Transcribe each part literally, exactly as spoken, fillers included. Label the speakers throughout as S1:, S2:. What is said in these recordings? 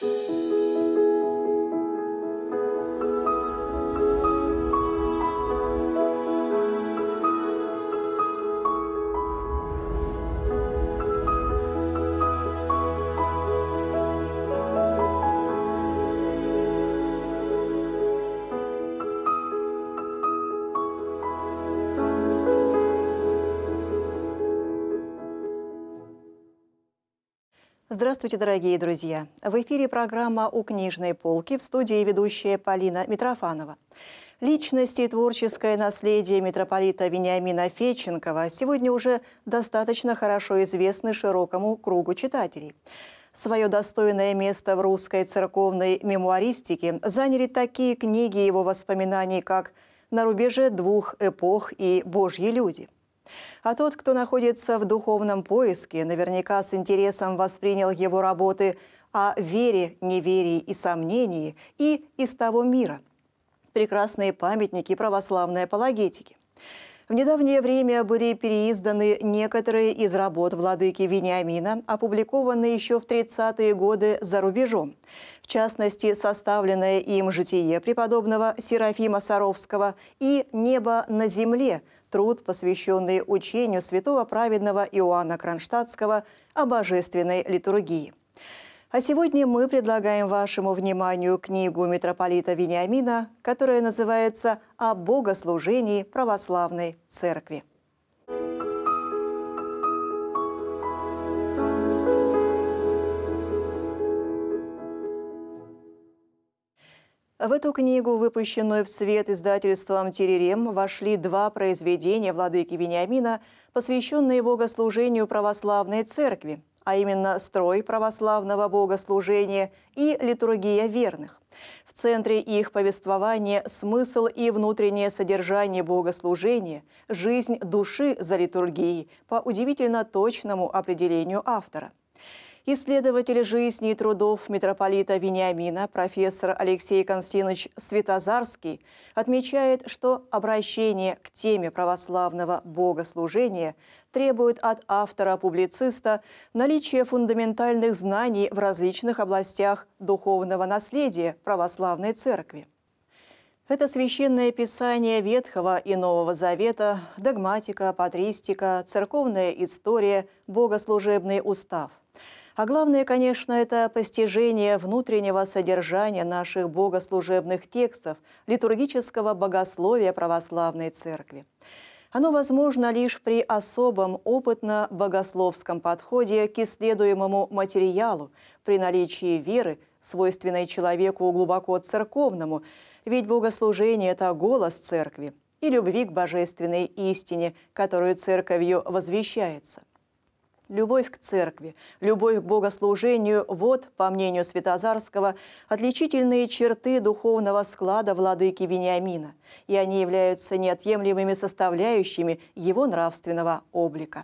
S1: Здравствуйте, дорогие друзья! В эфире программа «У книжной полки», в студии ведущая Полина Митрофанова. Личность и творческое наследие митрополита Вениамина Федченкова сегодня уже достаточно хорошо известны широкому кругу читателей. Свое достойное место в русской церковной мемуаристике заняли такие книги его воспоминаний, как «На рубеже двух эпох» и «Божьи люди». А тот, кто находится в духовном поиске, наверняка с интересом воспринял его работы о вере, неверии и сомнении и из того мира. Прекрасные памятники православной апологетики. В недавнее время были переизданы некоторые из работ владыки Вениамина, опубликованные еще в тридцатые годы за рубежом. В частности, составленное им житие преподобного Серафима Саровского и «Небо на земле», труд, посвященный учению святого праведного Иоанна Кронштадтского о божественной литургии. А сегодня мы предлагаем вашему вниманию книгу митрополита Вениамина, которая называется «О богослужении православной церкви». В эту книгу, выпущенную в свет издательством «Теререм», вошли два произведения владыки Вениамина, посвященные богослужению православной церкви, а именно «Строй православного богослужения» и «Литургия верных». В центре их повествования смысл и внутреннее содержание богослужения, жизнь души за литургией по удивительно точному определению автора. Исследователь жизни и трудов митрополита Вениамина, профессор Алексей Константинович Светозарский, отмечает, что обращение к теме православного богослужения требует от автора-публициста наличия фундаментальных знаний в различных областях духовного наследия православной церкви. Это священное писание Ветхого и Нового Завета, догматика, патристика, церковная история, богослужебный устав. А главное, конечно, это постижение внутреннего содержания наших богослужебных текстов, литургического богословия православной церкви. Оно возможно лишь при особом опытно-богословском подходе к исследуемому материалу, при наличии веры, свойственной человеку глубоко церковному, ведь богослужение – это голос церкви, и любви к божественной истине, которую церковью возвещается. Любовь к церкви, любовь к богослужению – вот, по мнению Светозарского, отличительные черты духовного склада владыки Вениамина, и они являются неотъемлемыми составляющими его нравственного облика.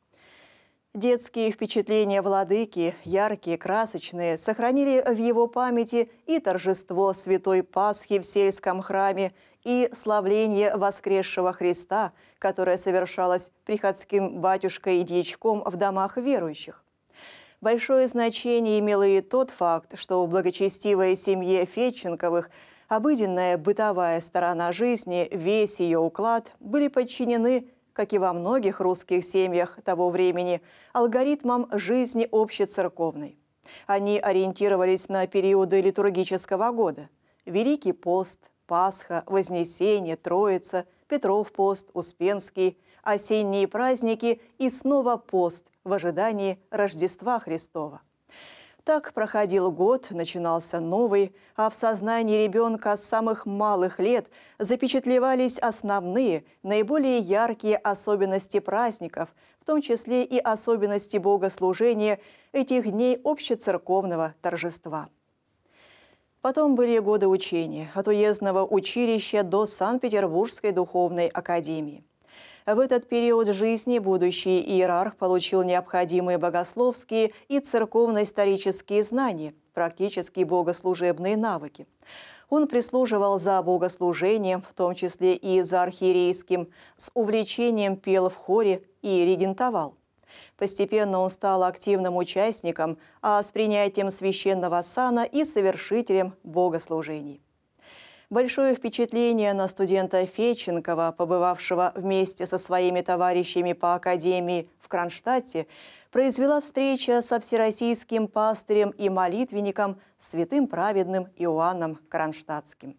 S1: Детские впечатления владыки, яркие, красочные, сохранили в его памяти и торжество Святой Пасхи в сельском храме, и славление воскресшего Христа, которое совершалось приходским батюшкой и дьячком в домах верующих. Большое значение имело и тот факт, что в благочестивой семье Федченковых обыденная бытовая сторона жизни, весь ее уклад были подчинены, как и во многих русских семьях того времени, алгоритмам жизни общецерковной. Они ориентировались на периоды литургического года – Великий пост, Пасха, Вознесение, Троица, Петров пост, Успенский, осенние праздники и снова пост в ожидании Рождества Христова. Так проходил год, начинался новый, а в сознании ребенка с самых малых лет запечатлевались основные, наиболее яркие особенности праздников, в том числе и особенности богослужения этих дней общецерковного торжества. Потом были годы учения, от уездного училища до Санкт-Петербургской духовной академии. В этот период жизни будущий иерарх получил необходимые богословские и церковно-исторические знания, практические богослужебные навыки. Он прислуживал за богослужением, в том числе и за архиерейским, с увлечением пел в хоре и регентовал. Постепенно он стал активным участником, а с принятием священного сана и совершителем богослужений. Большое впечатление на студента Федченкова, побывавшего вместе со своими товарищами по академии в Кронштадте, произвела встреча со всероссийским пастырем и молитвенником святым праведным Иоанном Кронштадтским.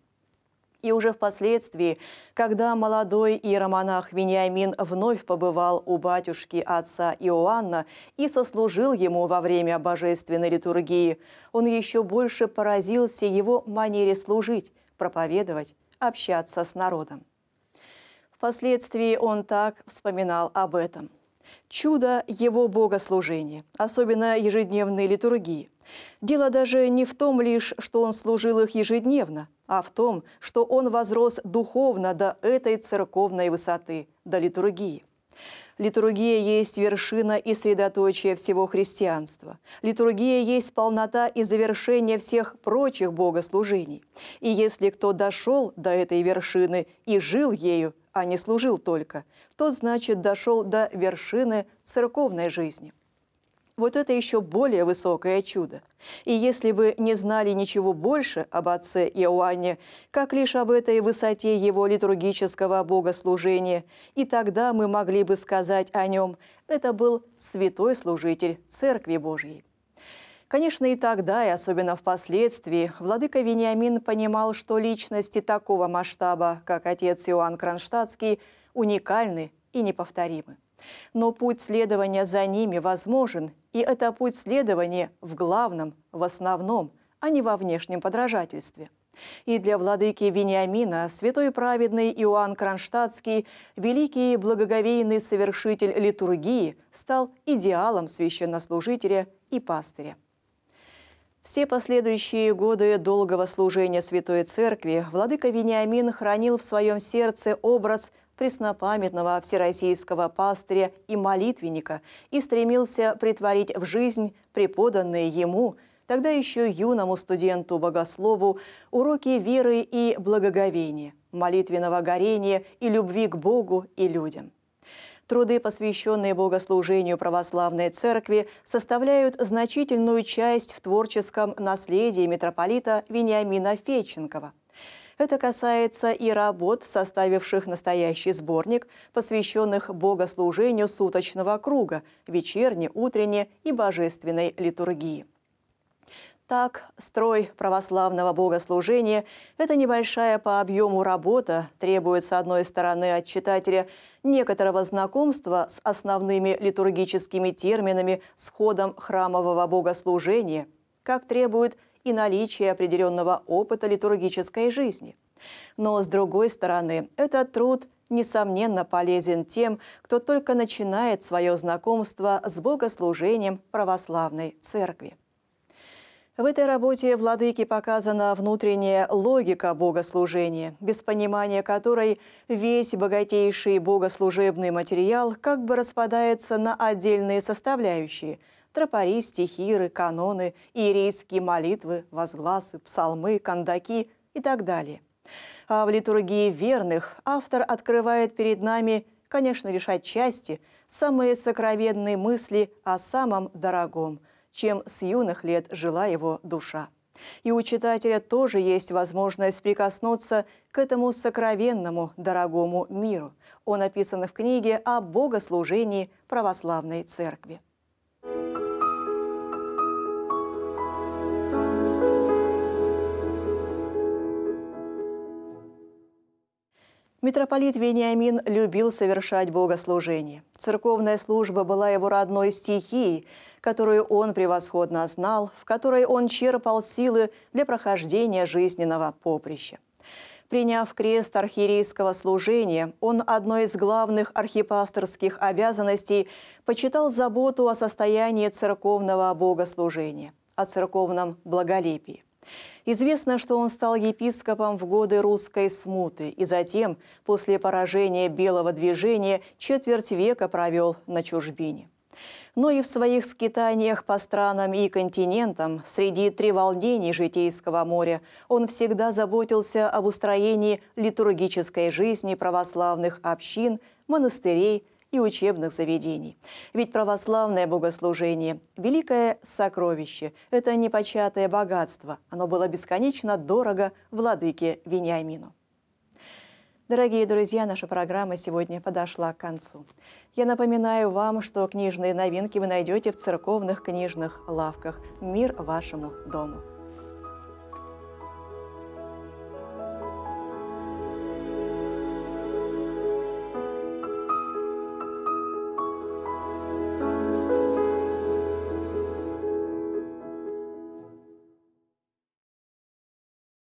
S1: И уже впоследствии, когда молодой иеромонах Вениамин вновь побывал у батюшки отца Иоанна и сослужил ему во время божественной литургии, он еще больше поразился его манере служить, проповедовать, общаться с народом. Впоследствии он так вспоминал об этом. Чудо его богослужения, особенно ежедневные литургии. Дело даже не в том лишь, что он служил их ежедневно, а в том, что он возрос духовно до этой церковной высоты, до литургии. Литургия есть вершина и средоточие всего христианства. Литургия есть полнота и завершение всех прочих богослужений. И если кто дошел до этой вершины и жил ею, а не служил только, тот, значит, дошел до вершины церковной жизни. Вот это еще более высокое чудо. И если бы не знали ничего больше об отце Иоанне, как лишь об этой высоте его литургического богослужения, и тогда мы могли бы сказать о нем: это был святой служитель Церкви Божьей. Конечно, и тогда, и особенно впоследствии, владыка Вениамин понимал, что личности такого масштаба, как отец Иоанн Кронштадтский, уникальны и неповторимы. Но путь следования за ними возможен, и это путь следования в главном, в основном, а не во внешнем подражательстве. И для владыки Вениамина святой праведный Иоанн Кронштадтский, великий благоговейный совершитель литургии, стал идеалом священнослужителя и пастыря. Все последующие годы долгого служения Святой Церкви владыка Вениамин хранил в своем сердце образ преснопамятного всероссийского пастыря и молитвенника и стремился претворить в жизнь преподанные ему, тогда еще юному студенту-богослову, уроки веры и благоговения, молитвенного горения и любви к Богу и людям. Труды, посвященные богослужению православной церкви, составляют значительную часть в творческом наследии митрополита Вениамина Федченкова. Это касается и работ, составивших настоящий сборник, посвященных богослужению суточного круга, вечерней, утренней и божественной литургии. Так, строй православного богослужения – это небольшая по объему работа, требует, с одной стороны, от читателя некоторого знакомства с основными литургическими терминами, с ходом храмового богослужения, как требует и наличие определенного опыта литургической жизни. Но, с другой стороны, этот труд, несомненно, полезен тем, кто только начинает свое знакомство с богослужением православной церкви. В этой работе владыки показана внутренняя логика богослужения, без понимания которой весь богатейший богослужебный материал как бы распадается на отдельные составляющие – тропари, стихиры, каноны, иерейские молитвы, возгласы, псалмы, кандаки и так далее. А в литургии верных автор открывает перед нами, конечно, лишь отчасти, самые сокровенные мысли о самом дорогом, чем с юных лет жила его душа. И у читателя тоже есть возможность прикоснуться к этому сокровенному, дорогому миру. Он описан в книге о богослужении православной церкви. Митрополит Вениамин любил совершать богослужение. Церковная служба была его родной стихией, которую он превосходно знал, в которой он черпал силы для прохождения жизненного поприща. Приняв крест архиерейского служения, он одной из главных архипасторских обязанностей почитал заботу о состоянии церковного богослужения, о церковном благолепии. Известно, что он стал епископом в годы русской смуты и затем, после поражения Белого движения, четверть века провел на чужбине. Но и в своих скитаниях по странам и континентам, среди треволнений житейского моря, он всегда заботился об устроении литургической жизни православных общин, монастырей и учебных заведений. Ведь православное богослужение – великое сокровище, это непочатое богатство. Оно было бесконечно дорого владыке Вениамину. Дорогие друзья, наша программа сегодня подошла к концу. Я напоминаю вам, что книжные новинки вы найдете в церковных книжных лавках. Мир вашему дому!